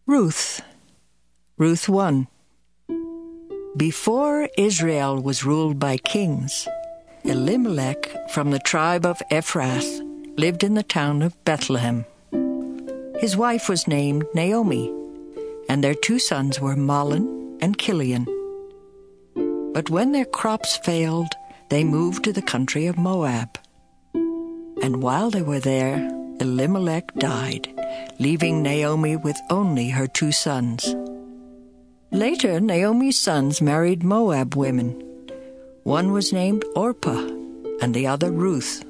Ruth. Ruth 1. Before Israel was ruled by kings, Elimelech from the tribe of Ephrath lived in the town of Bethlehem. His wife was named Naomi, and their 2 sons were Mahlon and Chilion. But when their crops failed, they moved to the country of Moab. And while they were there, Elimelech died, leaving Naomi with only her 2 sons. Later, Naomi's sons married Moab women. One was named Orpah, and the other Ruth.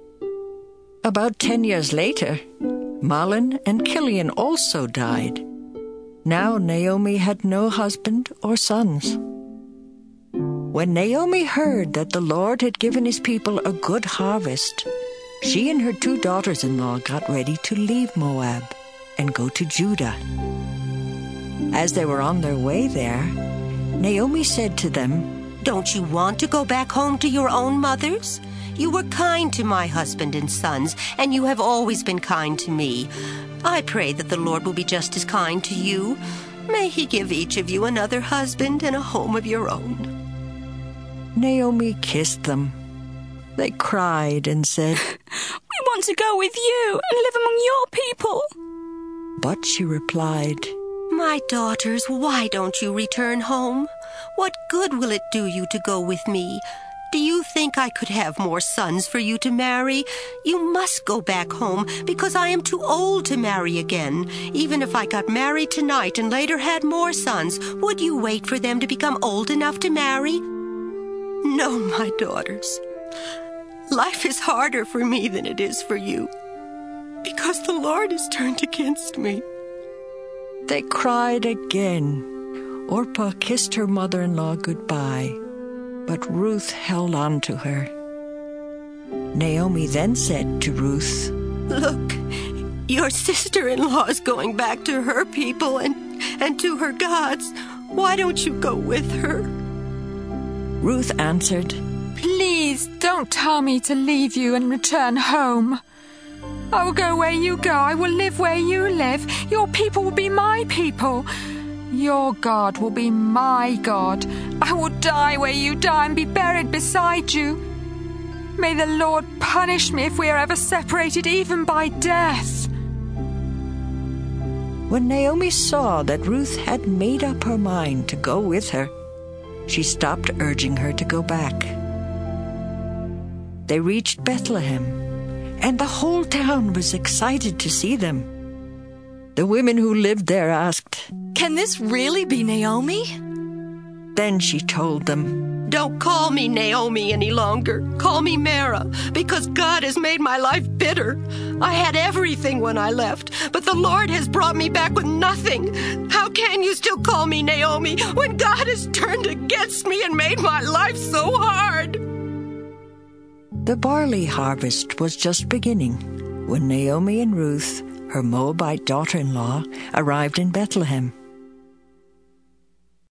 About 10 years later, Mahlon and Chilion also died. Now Naomi had no husband or sons. When Naomi heard that the Lord had given his people a good harvest, she and her 2 daughters-in-law got ready to leave Moab and go to Judah. As they were on their way there, Naomi said to them, "Don't you want to go back home to your own mothers? You were kind to my husband and sons, and you have always been kind to me. I pray that the Lord will be just as kind to you. May he give each of you another husband and a home of your own." Naomi kissed them. They cried and said, "We want to go with you and live among your people." But she replied, "My daughters, why don't you return home? What good will it do you to go with me? Do you think I could have more sons for you to marry? You must go back home, because I am too old to marry again. Even if I got married tonight and later had more sons, would you wait for them to become old enough to marry? No, my daughters. Life is harder for me than it is for you, because the Lord has turned against me." They cried again. Orpah kissed her mother-in-law goodbye, but Ruth held on to her. Naomi then said to Ruth, "Look, your sister-in-law is going back to her people and to her gods. Why don't you go with her?" Ruth answered, "Please don't tell me to leave you and return home. I will go where you go. I will live where you live. Your people will be my people. Your God will be my God. I will die where you die and be buried beside you. May the Lord punish me if we are ever separated, even by death." When Naomi saw that Ruth had made up her mind to go with her, she stopped urging her to go back. They reached Bethlehem, and the whole town was excited to see them. The women who lived there asked, "Can this really be Naomi?" Then she told them, "Don't call me Naomi any longer. Call me Mara, because God has made my life bitter. I had everything when I left, but the Lord has brought me back with nothing. How can you still call me Naomi when God has turned against me and made my life so hard?" The barley harvest was just beginning when Naomi and Ruth, her Moabite daughter-in-law, arrived in Bethlehem.